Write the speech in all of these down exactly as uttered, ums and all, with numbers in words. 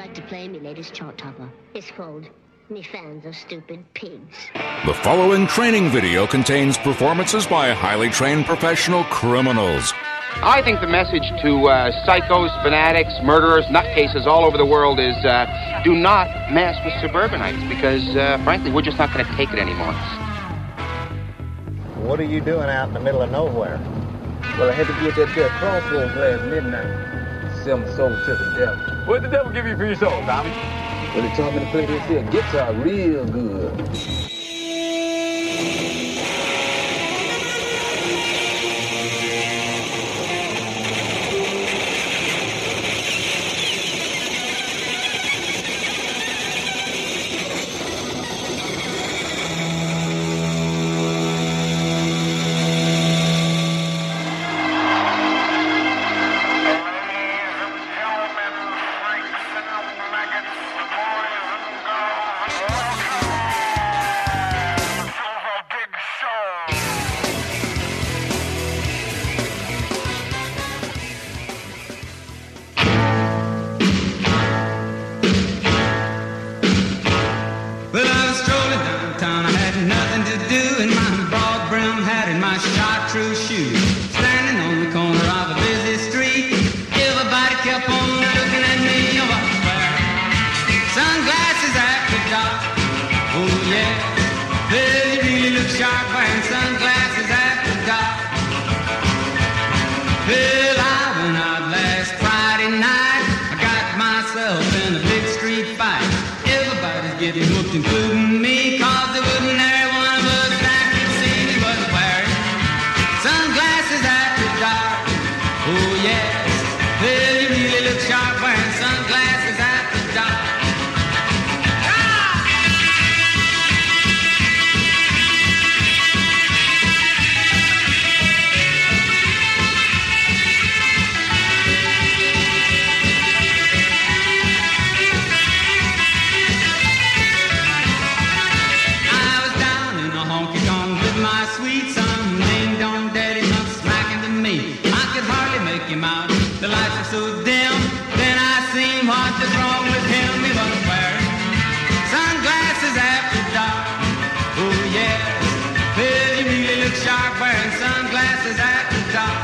like to play me latest chart topper. It's called Me Fans Are Stupid Pigs. The following training video contains performances by highly trained professional criminals. I think the message to uh, psychos, fanatics, murderers, nutcases all over the world is uh, do not mess with suburbanites because, uh, frankly, we're just not going to take it anymore. What are you doing out in the middle of nowhere? Well, I had to get that there crossroads last midnight. Sell my soul to the devil. What did the devil give you for your soul, Tommy? Well, he taught me to play this here guitar real good. Including me, cause there wouldn't every one of us that could see me wasn't wearing sunglasses after dark. Oh yes, well you really look sharp wearing sunglasses after dark. The lights are so dim, then I seen what was wrong with him. He wasn't wearing sunglasses after dark. Oh yes, well you really look sharp wearing sunglasses after dark.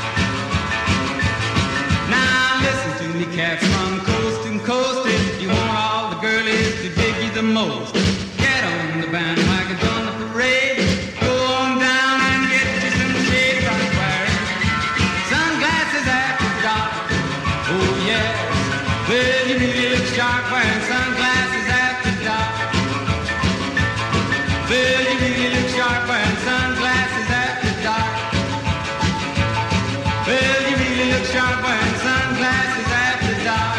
Now listen to me cats from coast to coast. If you want all the girlies to dig you the most, get on the bandwagon, join the parade. Go on down and get you some shade. Wasn't wearing sunglasses after dark. Oh yes, well you really look sharp wearing sunglasses after dark. Well you really look sharp wearing sunglasses after dark. Well you really look sharp wearing sunglasses after dark.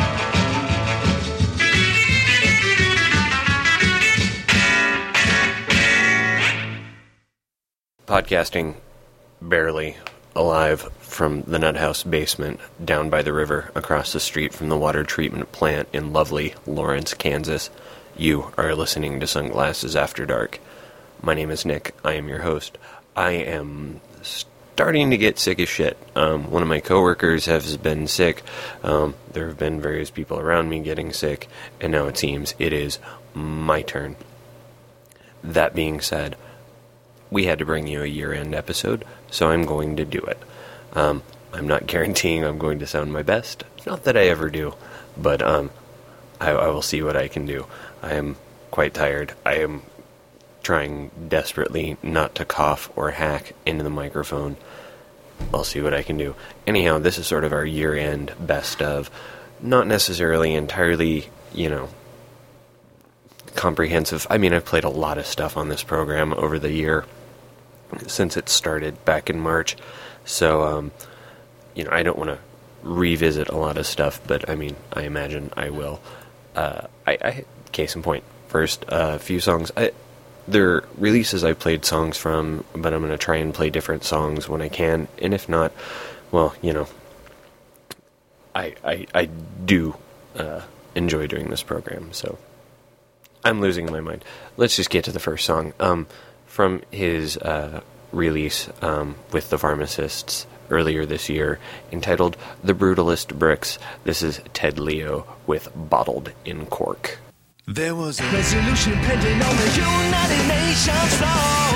Podcasting barely alive from the Nut House basement down by the river across the street from the water treatment plant in lovely Lawrence, Kansas. You are listening to Sunglasses After Dark. My name is Nick. I am your host. I am starting to get sick as shit. Um, one of my coworkers has been sick. Um, there have been various people around me getting sick, and now it seems it is my turn. That being said, we had to bring you a year-end episode, so I'm going to do it. Um, I'm not guaranteeing I'm going to sound my best. Not that I ever do, but um, I, I will see what I can do. I am quite tired. I am trying desperately not to cough or hack into the microphone. I'll see what I can do. Anyhow, this is sort of our year-end best of. Not necessarily entirely, you know, comprehensive. I mean, I've played a lot of stuff on this program over the year since it started back in March. So, um, you know, I don't want to revisit a lot of stuff, but I mean, I imagine I will. Uh, I, I case in point, first, a uh, few songs. I, they're releases I've played songs from, but I'm going to try and play different songs when I can, and if not, well, you know, I, I, I do uh, enjoy doing this program, so I'm losing my mind. Let's just get to the first song. Um, from his uh, release um, with the Pharmacists, earlier this year, entitled The Brutalist Bricks. This is Ted Leo with Bottled in Cork. There was a resolution pending on the United Nations floor.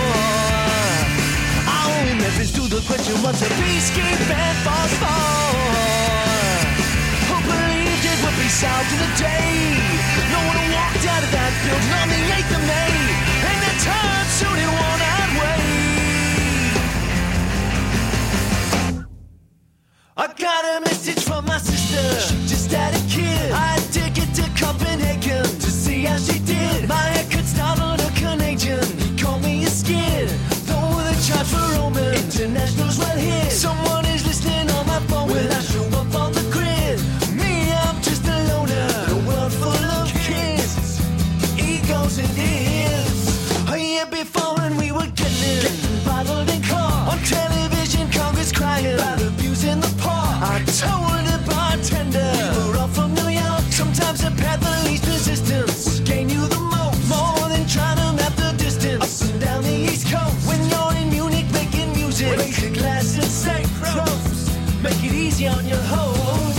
Our methods to the question, what's a peacekeeping force for? Who believed it would be solved in a day? No one walked out of that building on the eighth of May, and they turned soon in one-eyed way. I got a message from my sister, she just had a kid. I had to get to Copenhagen to see how she did. My haircut startled a Canadian, he called me a skid. Though the charge for Roman, internationals right here. Someone is listening on my phone when I show up on the grid. Me, I'm just a loner, a world full of kids, egos and ears. A year before when we were getting it, getting bottled in cork. On television, Congress crying about abuse in the park. I told the bartender, we were all from New York. Sometimes the path of least resistance will gain you the most, more than trying to map the distance up and down the East Coast. When you're in Munich making music, raise your glass and say Prost. Make it easy on your host.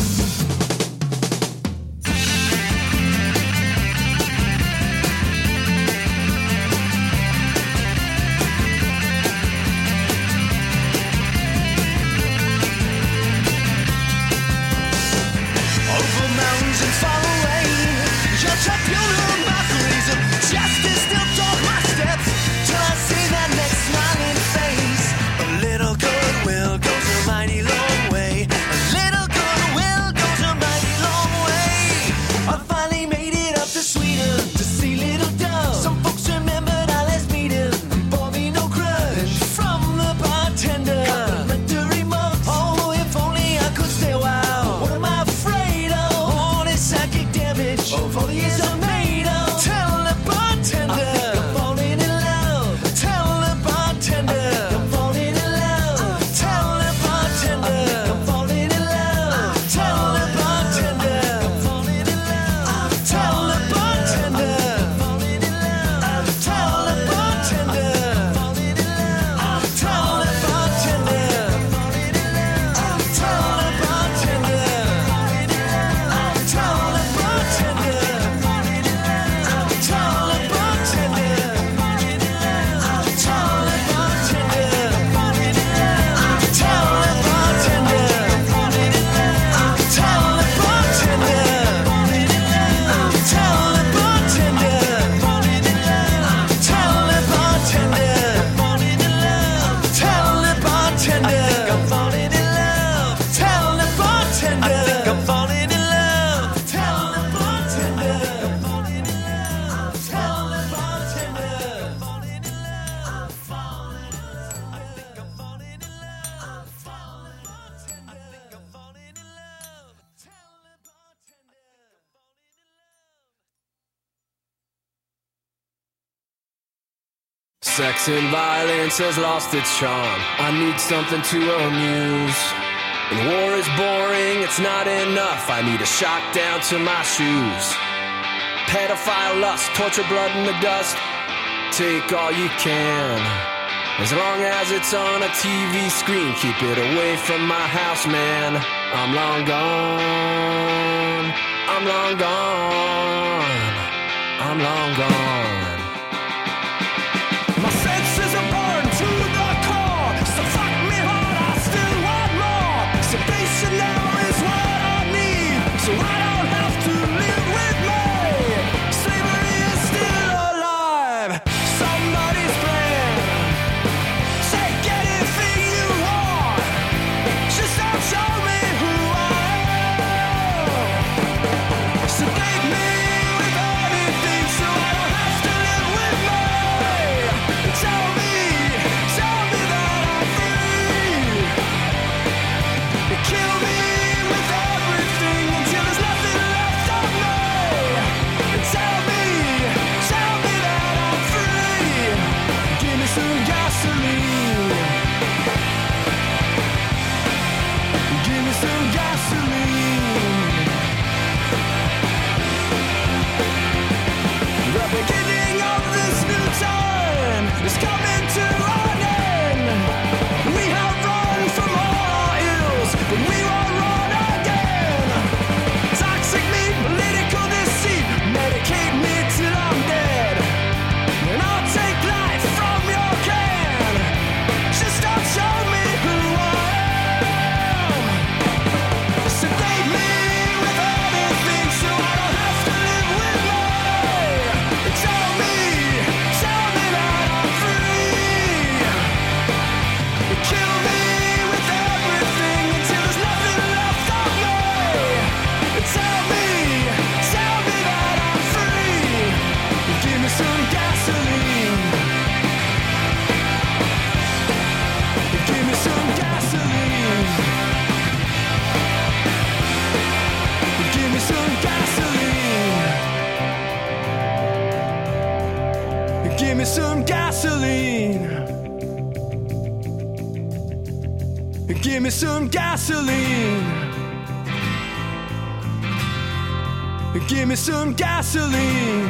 Sex and violence has lost its charm. I need something to amuse. And war is boring, it's not enough. I need a shock down to my shoes. Pedophile lust, torture, blood in the dust. Take all you can. As long as it's on a T V screen, keep it away from my house, man. I'm long gone. I'm long gone. I'm long gone. My senses are burned to the core. So fuck me hard, I still want more. Sedation now is what I need, so I don't have to live with me. Slavery is still alive. Somebody's plan. Take anything you want. Just don't show me who I am. Sedate me with anything so I don't have to Give me some gasoline. Give me some gasoline. Give me some gasoline.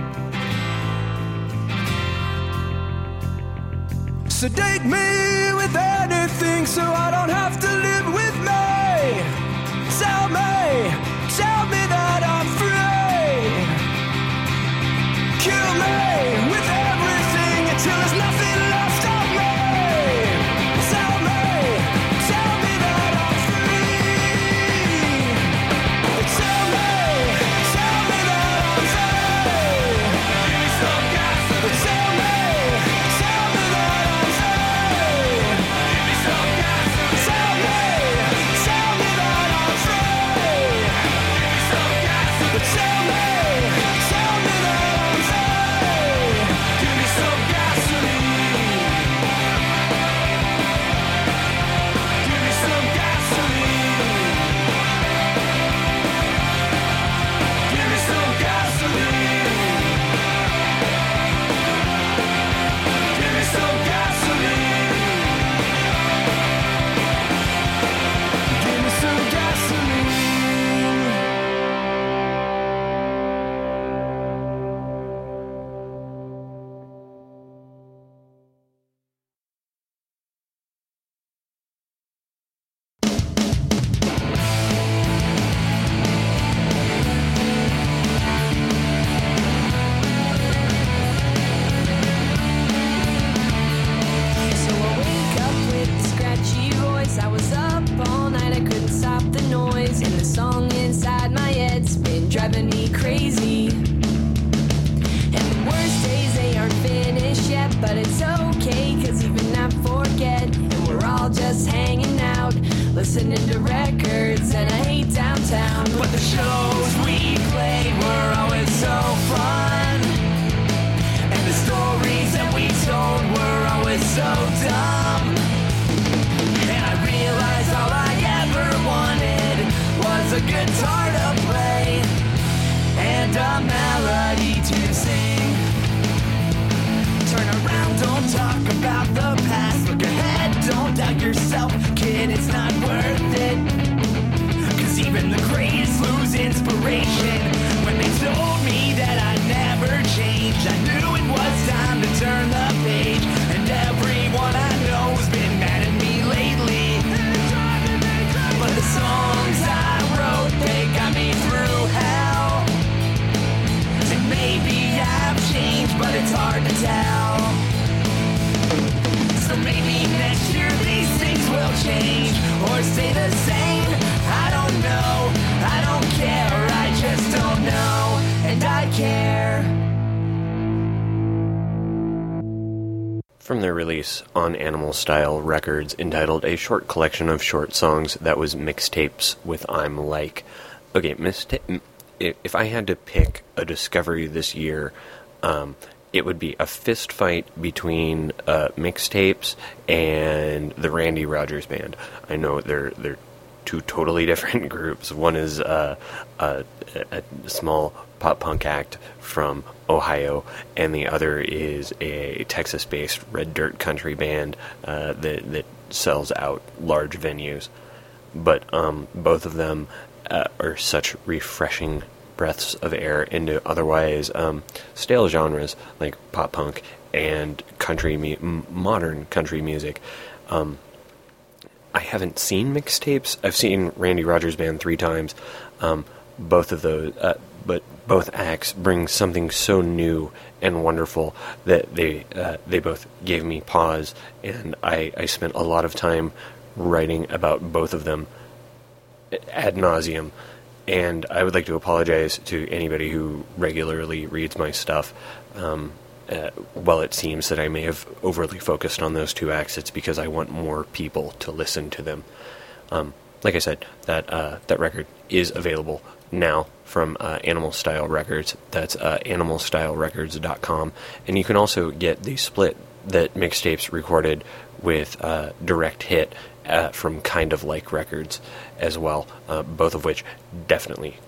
Sedate me with anything so I don't have to live with me. Tell me, tell me that I'm free. Kill me with everything until there's nothing left of me. Tell me, tell me that I'm free. Tell me, tell me that I'm free. Give me some gas. Tell me, tell me that I'm free. Give me some gas. Tell me, tell me that I'm free. Give me some gas. Tell me, tell me that I'm free. Give me some gasoline. Give me some gasoline. Give me some gasoline. Give me some gasoline. Give me some gasoline. So I wake up with a scratchy voice. I was up all night, I couldn't stop the noise. And the song inside my head's been driving me crazy. And the worst days, they aren't finished yet. But it's okay, cause even I forget. And we're all just hanging out, listening to records. And I hate downtown, but the shows we played were always so fun. And the stories that we told were always so dumb. And I realized all I ever wanted was a guitar to play and a melody to sing. Turn around, don't talk about the past. Look ahead, don't doubt yourself, kid, it's not worth it. Cause even the greatest lose inspiration. When they told me that I'd never change, I knew it was time to turn the page. And everyone I know's been mad at me lately. But the songs I wrote, they got me through hell. And maybe I've changed, but it's hard to tell. So maybe next year these things will change or stay the same. I don't know, I don't care, I just don't know, and I care. From their release on Animal Style Records, entitled A Short Collection of Short Songs, that was Mixtapes with I'm Like. Okay, mista- if I had to pick a discovery this year, um, it would be a fist fight between uh, Mixtapes and the Randy Rogers Band. I know they're they're two totally different groups. One is uh, a, a small pop punk act from Ohio, and the other is a Texas-based red dirt country band uh, that that sells out large venues. But um, both of them uh, are such refreshing breaths of air into otherwise um, stale genres like pop punk and country, mu- modern country music. Um, I haven't seen Mixtapes. I've seen Randy Rogers Band three times. Um, both of those, uh, but both acts bring something so new and wonderful that they uh, they both gave me pause, and I, I spent a lot of time writing about both of them ad nauseum. And I would like to apologize to anybody who regularly reads my stuff. Um, uh, while it seems that I may have overly focused on those two acts, it's because I want more people to listen to them. Um, like I said, that uh, that record is available now from uh, Animal Style Records. That's uh, animal style records dot com. And you can also get the split that Mixtapes recorded with uh, Direct Hit uh, from Kind of Like Records as well, uh, both of which definitely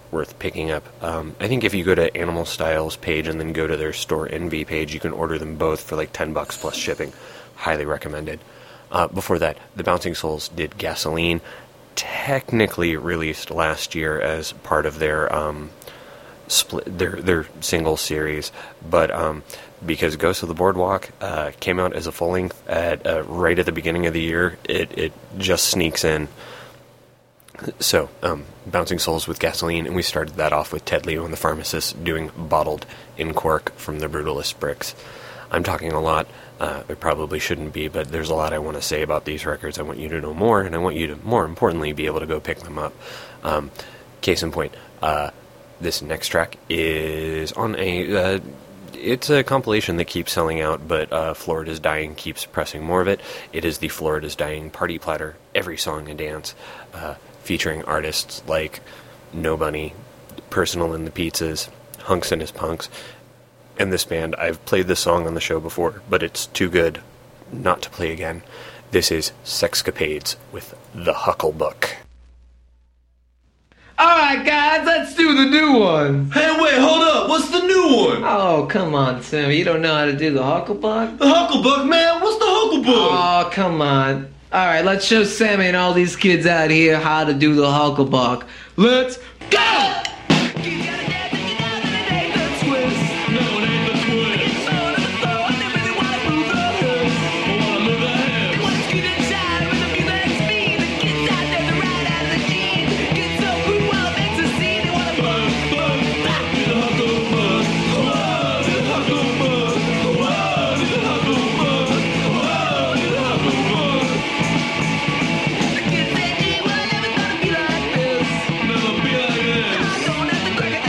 worth picking up. Um, I think if you go to Animal Styles page and then go to their Store Envy page, you can order them both for like ten bucks plus shipping. Highly recommended. Uh, before that, the Bouncing Souls did Gasoline, technically released last year as part of their um, split their their single series, but um, because Ghost of the Boardwalk uh, came out as a full length at uh, right at the beginning of the year, it it just sneaks in. So, um, Bouncing Souls with Gasoline, and we started that off with Ted Leo and the Pharmacist doing Bottled in Cork from the Brutalist Bricks. I'm talking a lot. Uh, it probably shouldn't be, but there's a lot I want to say about these records. I want you to know more, and I want you to, more importantly, be able to go pick them up. Um, case in point, uh, this next track is on a... Uh, it's a compilation that keeps selling out, but uh, Florida's Dying keeps pressing more of it. It is the Florida's Dying Party Platter, Every Song and Dance, uh, featuring artists like No Bunny, Personal and the Pizzas, Hunks and His Punks, and this band. I've played this song on the show before, but it's too good not to play again. This is Sexcapades with The Hucklebuck. Alright guys, let's do the new one. Hey, wait, hold up. What's the new one? Oh, come on, Tim. You don't know how to do the Hucklebuck? The Hucklebuck, man? What's the Hucklebuck? Oh, come on. Alright, let's show Sammy and all these kids out here how to do the Hucklebuck. Let's go! Never be like this.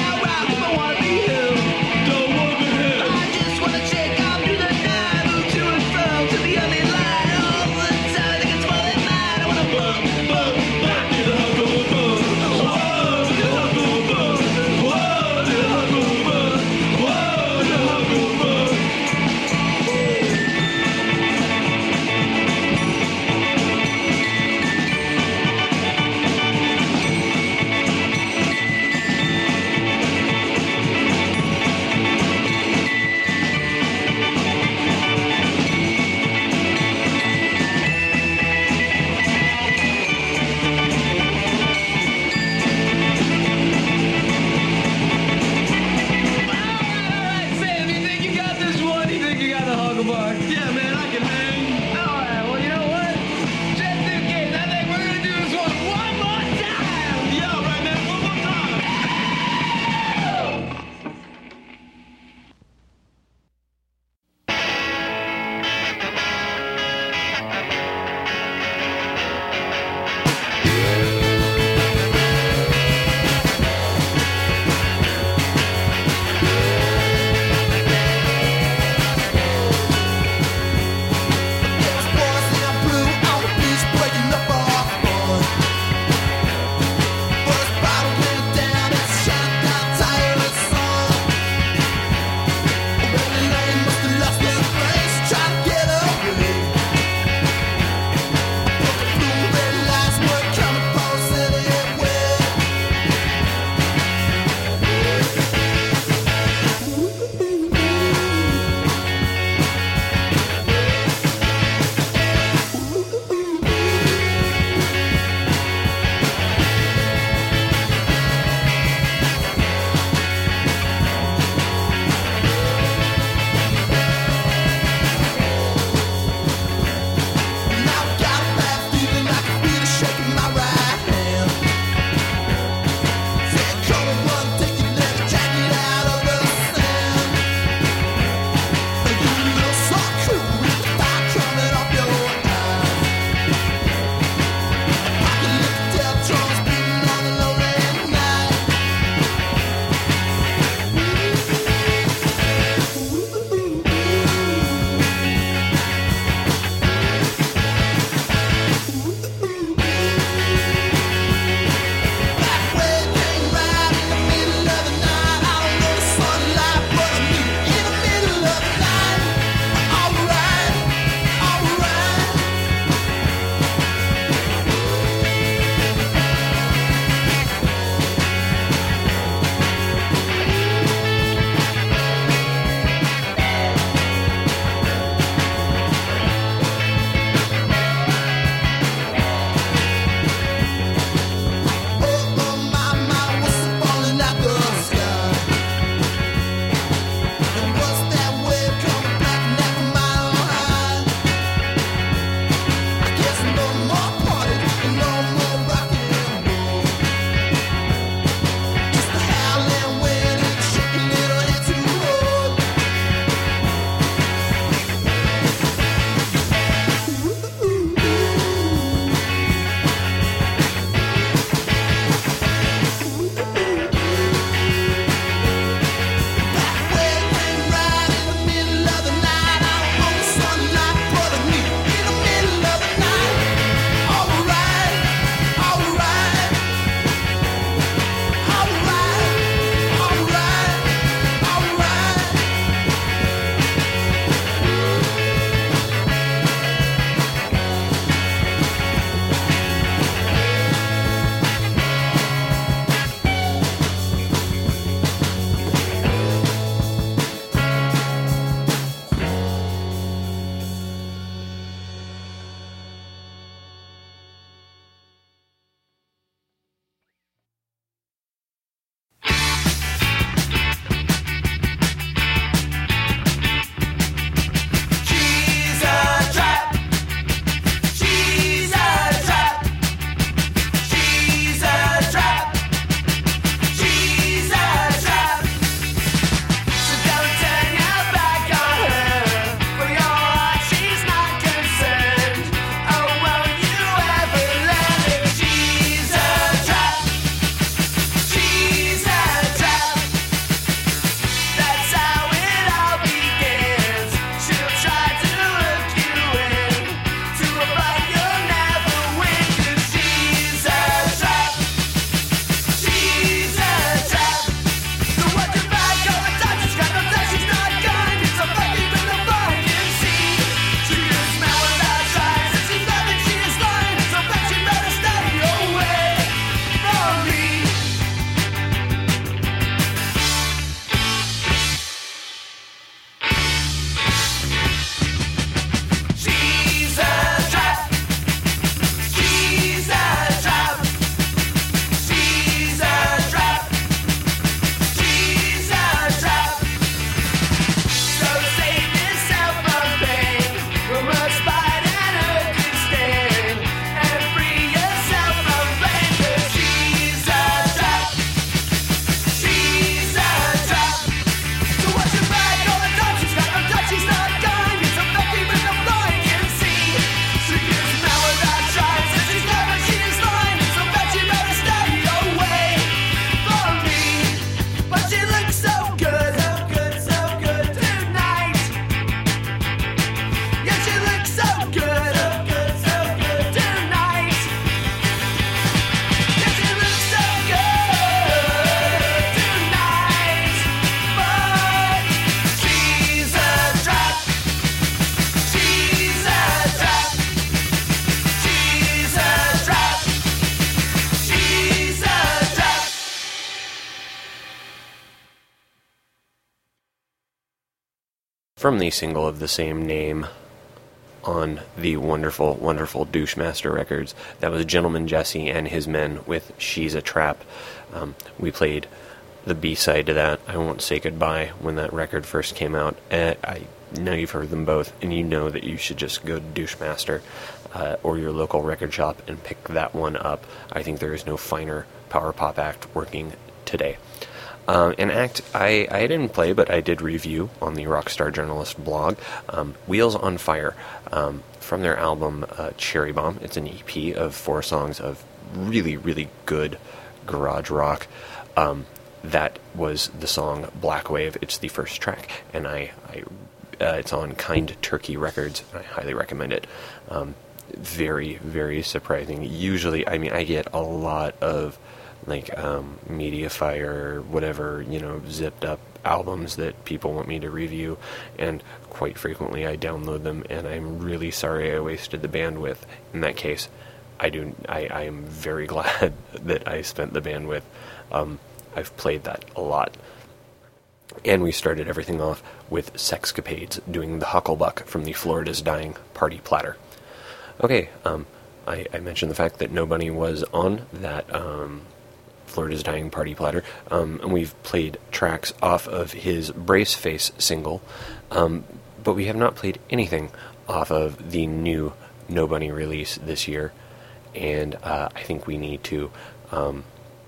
from the single of the same name on the wonderful, wonderful Douchemaster Records. That was Gentleman Jesse and His Men with She's a Trap. Um, we played the B-side to that, I Won't Say Goodbye, when that record first came out. Uh, I know you've heard them both, and you know that you should just go to Douchemaster uh, or your local record shop and pick that one up. I think there is no finer power pop act working today. Uh, an act I, I didn't play, but I did review on the Rockstar Journalist blog, um, Wheels on Fire, um, from their album uh, Cherry Bomb. It's an E P of four songs of really, really good garage rock. Um, that was the song Black Wave. It's the first track, and I, I uh, it's on Kind Turkey Records, and I highly recommend it. Um, very, very surprising. Usually, I mean, I get a lot of like um, Mediafire, whatever, you know, zipped up albums that people want me to review, and quite frequently I download them, and I'm really sorry I wasted the bandwidth. In that case, I do. I, I am very glad that I spent the bandwidth. Um, I've played that a lot. And we started everything off with Sexcapades doing the Hucklebuck from the Florida's Dying Party Platter. Okay, um, I, I mentioned the fact that nobody was on that um, Florida's Dying Party Platter, um, and we've played tracks off of his Brace Face single, um, but we have not played anything off of the new No Bunny release this year, and uh, I think we need to, um,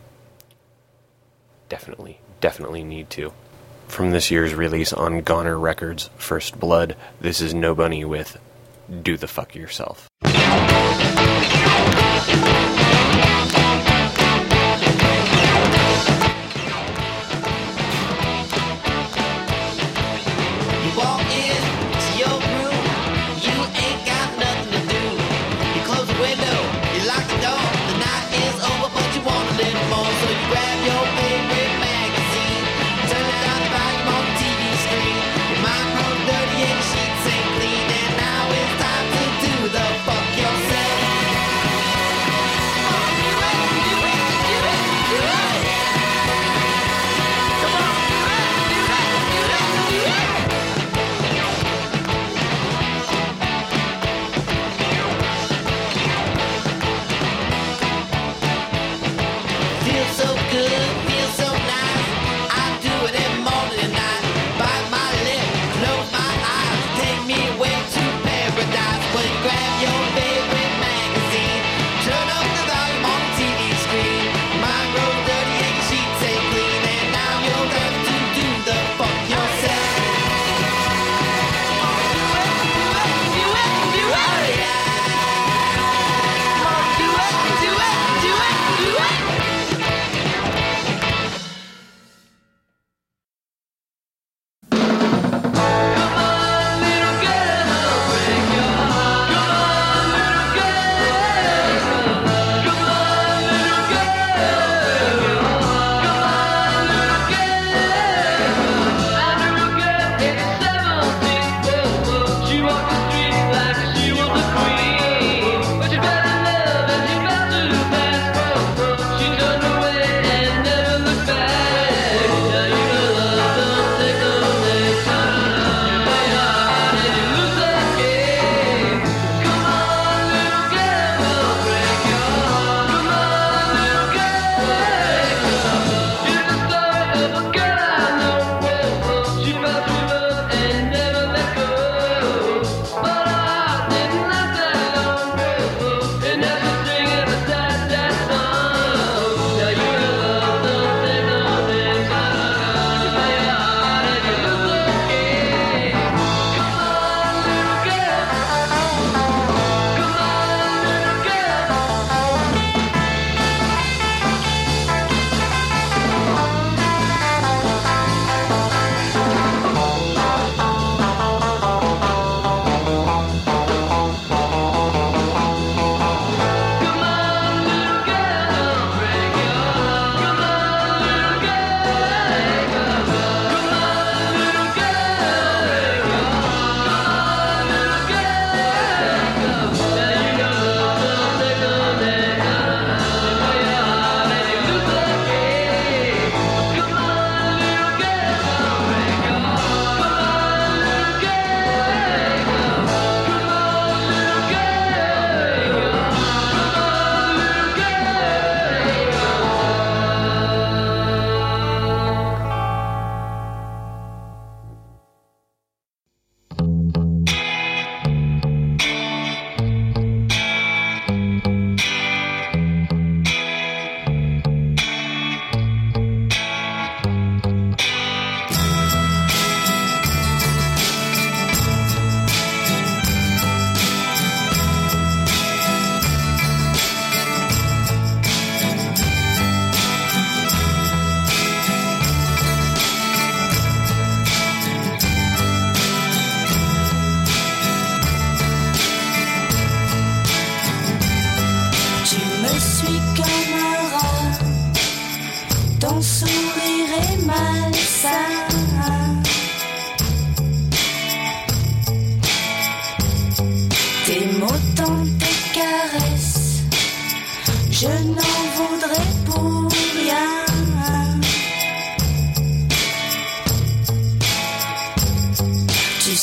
definitely, definitely need to. From this year's release on Goner Records, First Blood, this is No Bunny with Do the Fuck Yourself. Fuck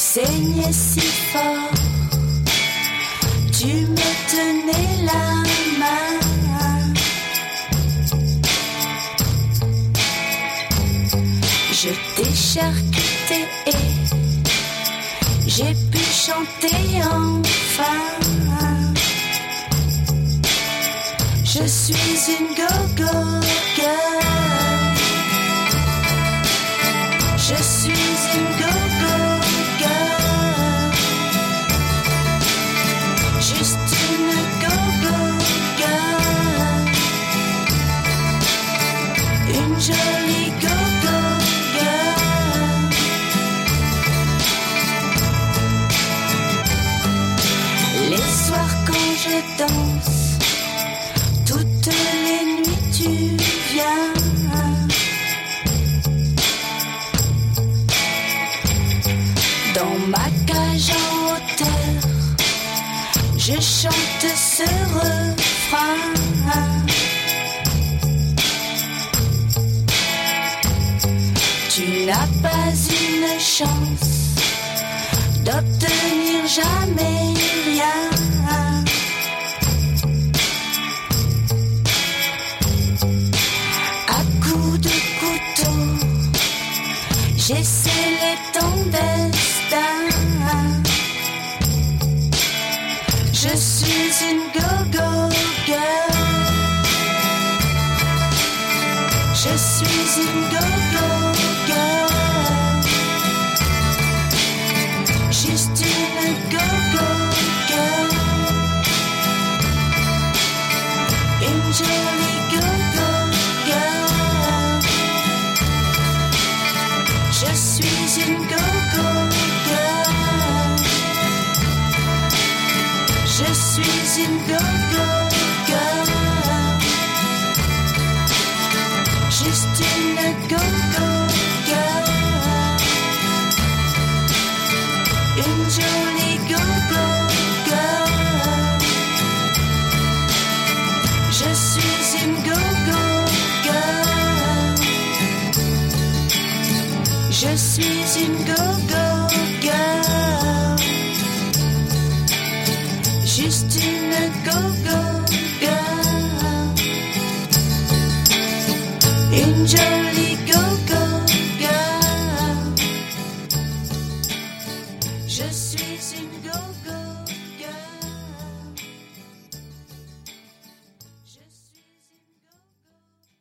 saignais si fort, tu me tenais la main. Je t'ai charcuté et j'ai pu chanter enfin. Je suis une go-go girl. Je suis une go-go girl. Juste une go-go girl. Une jolie go-go girl. Les soirs quand je danse, toutes les nuits tu viens. Dans ma cage en hauteur, je chante ce refrain. Tu n'as pas une chance d'obtenir jamais rien. À coups de couteau, j'ai scellé ton destin. Je suis une go-go girl. Je suis une go-go girl. Juste une go-go girl. Une jolie go-go girl. Je suis une go-go girl. Je suis une go-go girl. Juste une go-go girl. Une jolie go-go girl. Je suis une go-go girl. Je suis une go-go girl. Juste une go-go girl. Une jolie go-go girl. Je suis une go-go girl. Je suis une go-go.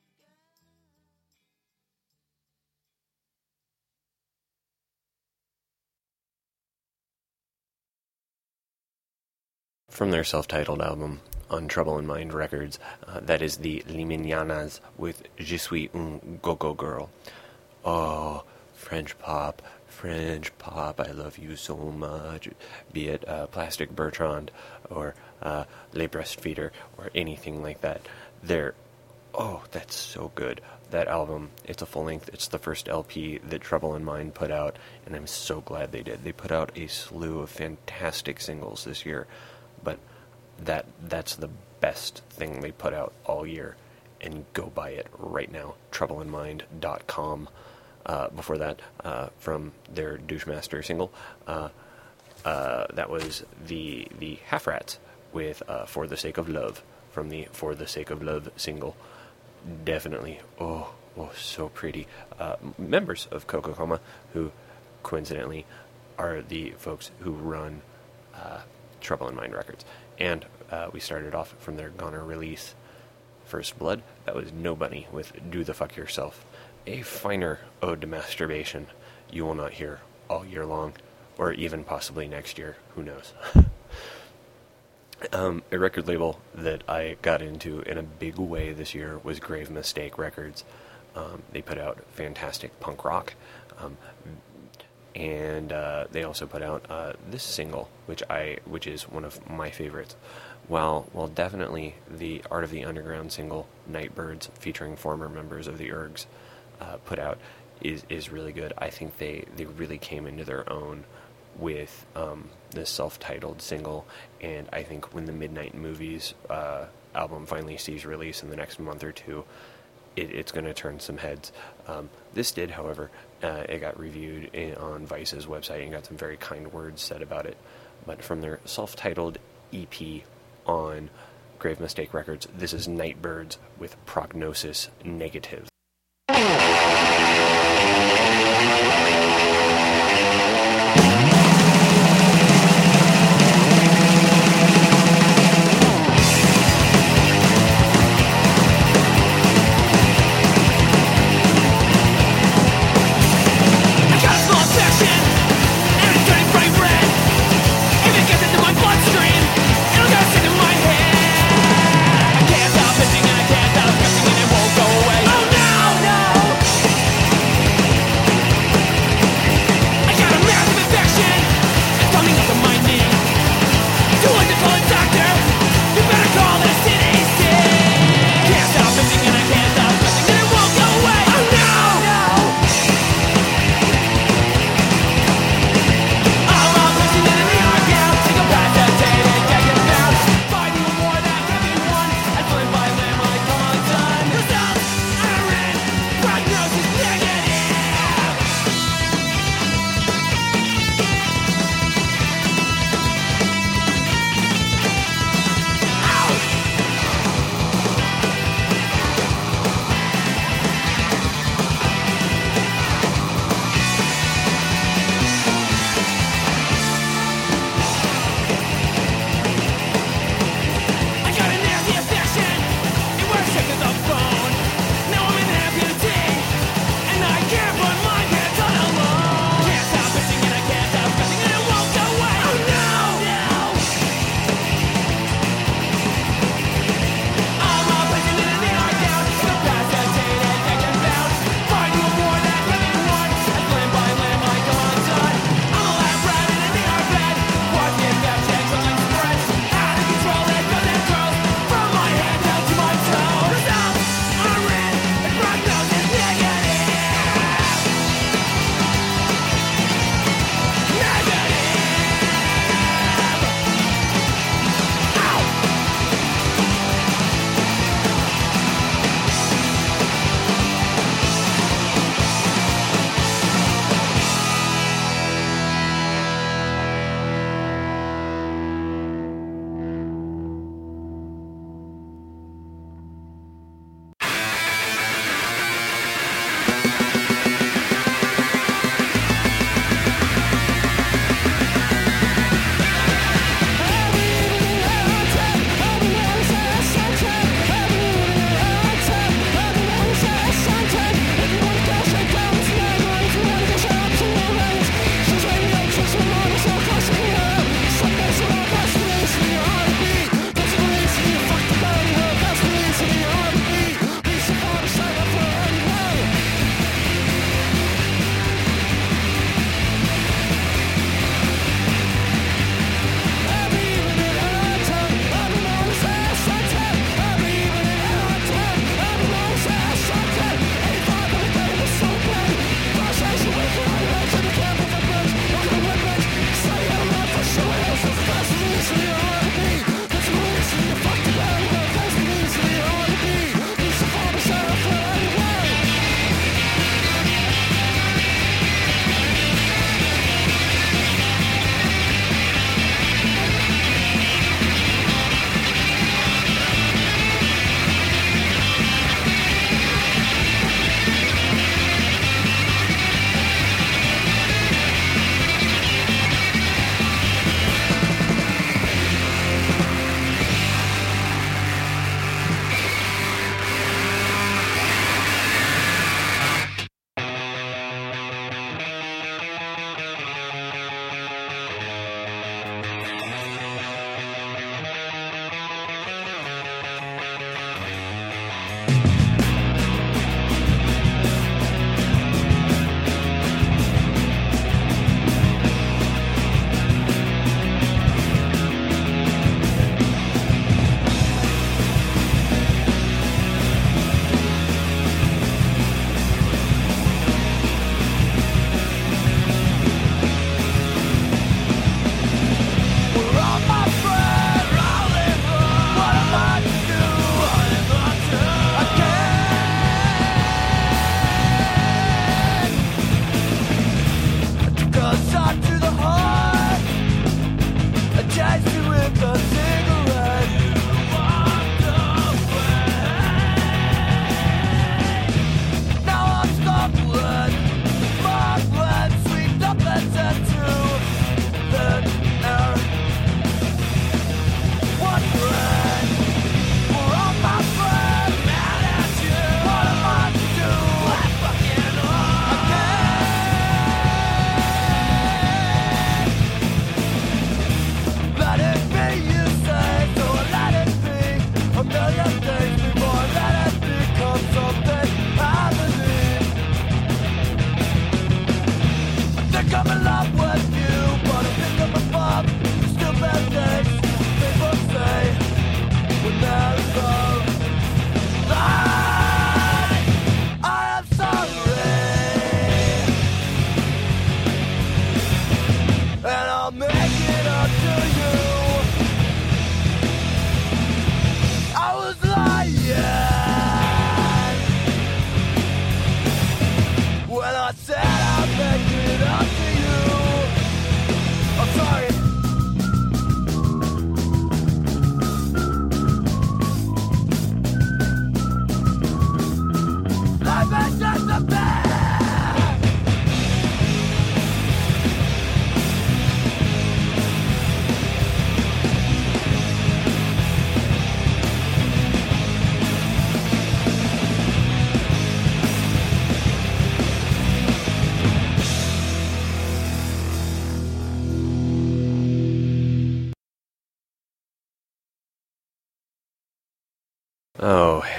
From their self-titled album on Trouble in Mind Records, uh, that is the Liminianas with Je suis une go-go girl. Oh, French pop, French pop, I love you so much. Be it uh, Plastic Bertrand or uh, Les Breastfeeder or anything like that. They're, oh, that's so good. That album, it's a full length, it's the first L P that Trouble in Mind put out, and I'm so glad they did. They put out a slew of fantastic singles this year, but that that's the best thing they put out all year, and go buy it right now, trouble in mind dot com. Uh, before that, uh, from their Douchemaster single, uh, uh, that was the the Half Rats with uh, For the Sake of Love, from the For the Sake of Love single. Definitely, oh, oh, so pretty. Uh, members of Coco Coma, who coincidentally are the folks who run uh, Trouble in Mind Records. And uh, we started off from their Goner release, First Blood. That was Nobody with Do the Fuck Yourself. A finer ode to masturbation you will not hear all year long, or even possibly next year. Who knows? um, a record label that I got into in a big way this year was Grave Mistake Records. Um, they put out fantastic punk rock. Um, and uh, they also put out uh, this single, which I, which is one of my favorites. While, while definitely the Art of the Underground single, Nightbirds, featuring former members of the Ergs, uh, put out, is is really good. I think they, they really came into their own with um, this self-titled single, and I think when the Midnight Movies uh, album finally sees release in the next month or two, it, it's going to turn some heads. Um, this did, however, uh, it got reviewed in, on Vice's website and got some very kind words said about it. But from their self-titled E P on Grave Mistake Records, this is Nightbirds with Prognosis Negative. Oh no!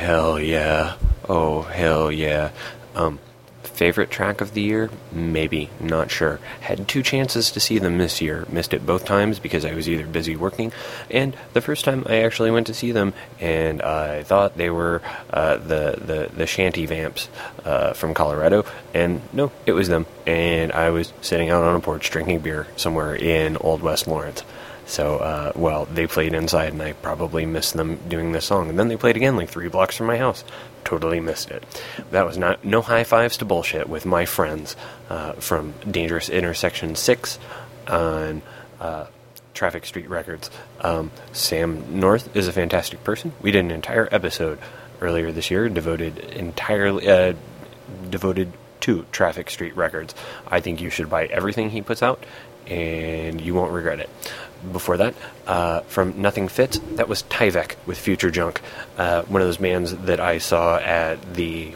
hell yeah. Oh, hell yeah. Um, favorite track of the year? Maybe. Not sure. Had two chances to see them this year. Missed it both times because I was either busy working, and the first time I actually went to see them, and I thought they were uh, the, the, the Shanty Vamps uh, from Colorado, and no, it was them. And I was sitting out on a porch drinking beer somewhere in Old West Lawrence. So, uh, well, they played inside, and I probably missed them doing this song. And then they played again, like three blocks from my house. Totally missed it. That was not no high fives to bullshit with my friends uh, from Dangerous Intersection six on uh, Traffic Street Records. Um, Sam North is a fantastic person. We did an entire episode earlier this year devoted entirely uh, devoted to Traffic Street Records. I think you should buy everything he puts out, and you won't regret it. Before that, uh, from Nothing Fits, that was Tyvek with Future Junk, uh, one of those bands that I saw at the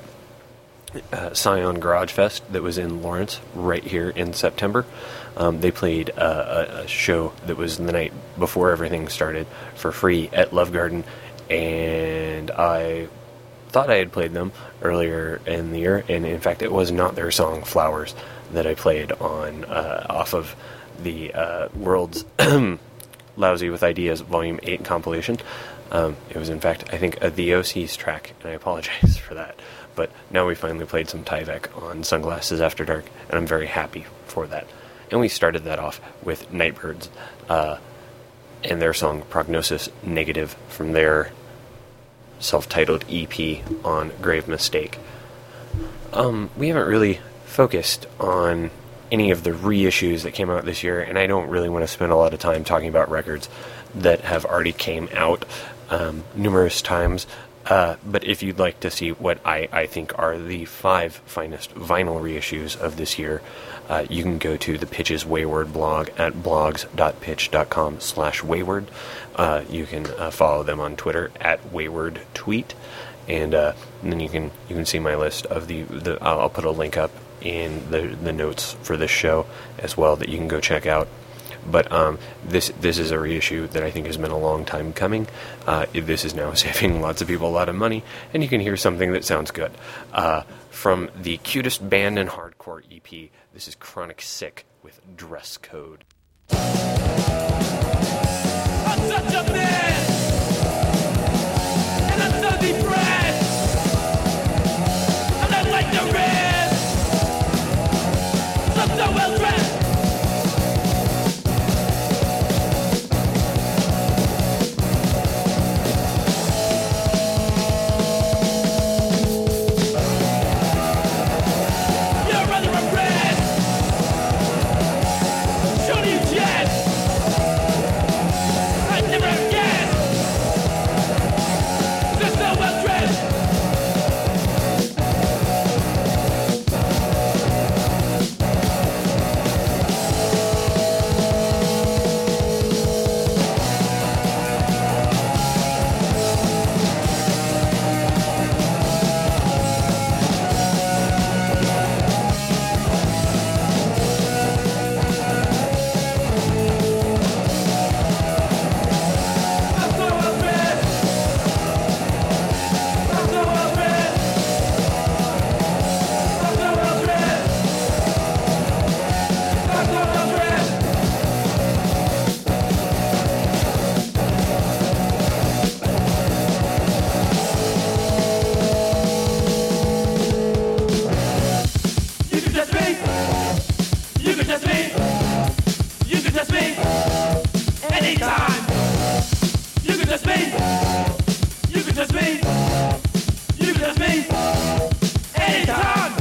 uh, Scion Garage Fest that was in Lawrence right here in September. Um, they played uh, a, a show that was the night before everything started for free at Love Garden, and I thought I had played them earlier in the year, and in fact it was not their song Flowers that I played on uh, off of the uh, World's Lousy with Ideas Volume eight compilation. Um, it was, in fact, I think, a The O C's track, and I apologize for that. But now we finally played some Tyvek on Sunglasses After Dark, and I'm very happy for that. And we started that off with Nightbirds uh, and their song Prognosis Negative from their self-titled E P on Grave Mistake. Um, we haven't really focused on any of the reissues that came out this year, and I don't really want to spend a lot of time talking about records that have already came out um, numerous times. Uh, but if you'd like to see what I, I think are the five finest vinyl reissues of this year, uh, you can go to the Pitches Wayward blog at blogs.pitch.com slash wayward. Uh, you can uh, follow them on Twitter at wayward tweet, and, uh, and then you can you can see my list of the, the I'll, I'll put a link up in the the notes for this show as well that you can go check out. But um, this this is a reissue that I think has been a long time coming. Uh, this is now saving lots of people a lot of money, and you can hear something that sounds good. Uh, from the cutest band in hardcore E P, this is Chronic Sick with Dress Code. I'm such a man, and I'm so depressed. I'm not like the rest. I'm so well dressed. You're rather impressed. Show you jest. I never guessed. Just so well dressed. You can test me. You can test me. You can test me. Anytime. You can test me. You can test me. You can test me. Anytime.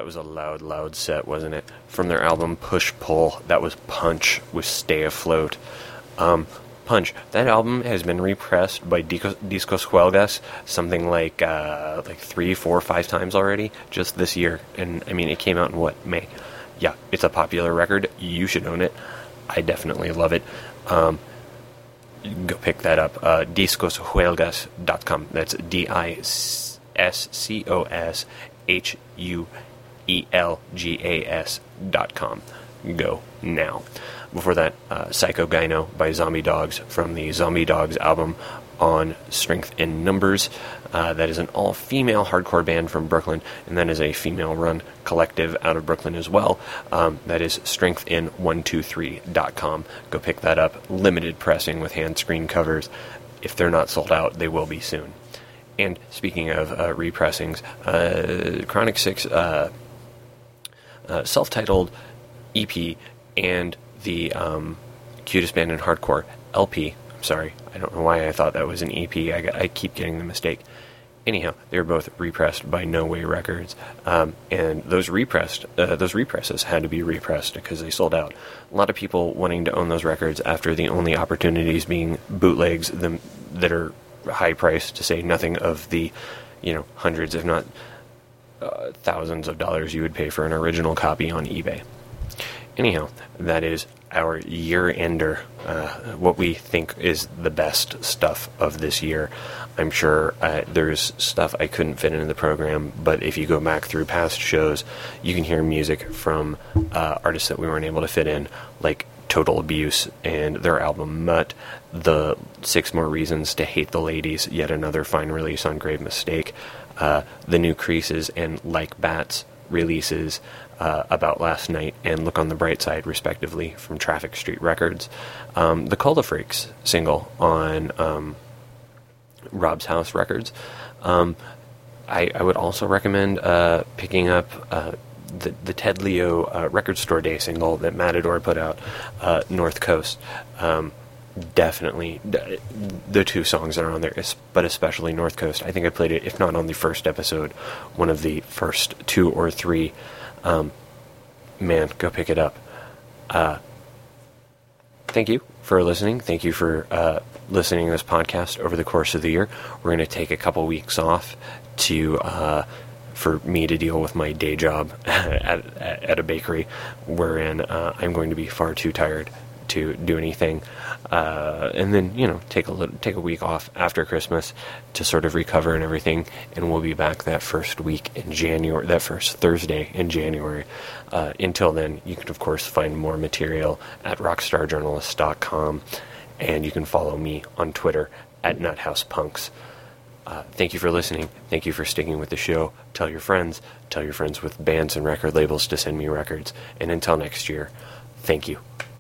that was a loud, loud set, wasn't it? From their album Push Pull, that was Punch with Stay Afloat. Um, Punch, that album has been repressed by Discos, Discos Huelgas something like uh, like three, four, five times already, just this year. And, I mean, it came out in, what, May? Yeah, it's a popular record. You should own it. I definitely love it. Um, go pick that up. Uh, discos huelgas dot com. That's D I S C O S H U E L G A S dot com. Go now. Before that, uh, Psycho Gyno by Zombie Dogs from the Zombie Dogs album On Strength in Numbers. Uh, that is an all-female hardcore band from Brooklyn, and that is a female-run collective out of Brooklyn as well. Um, that is strength in one two three dot com. Go pick that up. Limited pressing with hand screen covers. If they're not sold out, they will be soon. And speaking of uh, repressings, uh, Chronic Six uh, uh, self-titled E P and the um, Cutest Band in Hardcore L P. I'm sorry, I don't know why I thought that was an E P. I, got, I keep getting the mistake. Anyhow, they were both repressed by No Way Records, um, and those repressed, uh, those represses had to be repressed because they sold out. A lot of people wanting to own those records after the only opportunities being bootlegs them, that are high priced, to say nothing of the, you know, hundreds, if not uh, thousands of dollars you would pay for an original copy on eBay. Anyhow, that is our year-ender, uh, what we think is the best stuff of this year. I'm sure uh, there's stuff I couldn't fit into the program, but if you go back through past shows, you can hear music from uh, artists that we weren't able to fit in, like Total Abuse and their album Mutt, the Six More Reasons to Hate the Ladies, yet another fine release on Grave Mistake, uh, the new Creases and Like Bats releases, uh, About Last Night and Look on the Bright Side, respectively, from Traffic Street Records. Um, the Cola Freaks single on um, Rob's House Records. Um, I, I would also recommend uh, picking up uh, the, the Ted Leo uh, Record Store Day single that Matador put out, uh, North Coast. Um, definitely, the two songs that are on there, but especially North Coast. I think I played it, if not on the first episode, one of the first two or three. Um, man, go pick it up. Uh, thank you for listening. Thank you for uh, listening to this podcast over the course of the year. We're going to take a couple weeks off to uh, for me to deal with my day job at, at a bakery, wherein uh, I'm going to be far too tired to do anything, uh, and then, you know, take a little, take a week off after Christmas to sort of recover and everything, and we'll be back that first week in January, that first Thursday in January. Uh, until then, you can of course find more material at rockstar journalist dot com, and you can follow me on Twitter at nuthousepunks. Uh, thank you for listening. Thank you for sticking with the show. Tell your friends. Tell your friends with bands and record labels to send me records. And until next year, thank you.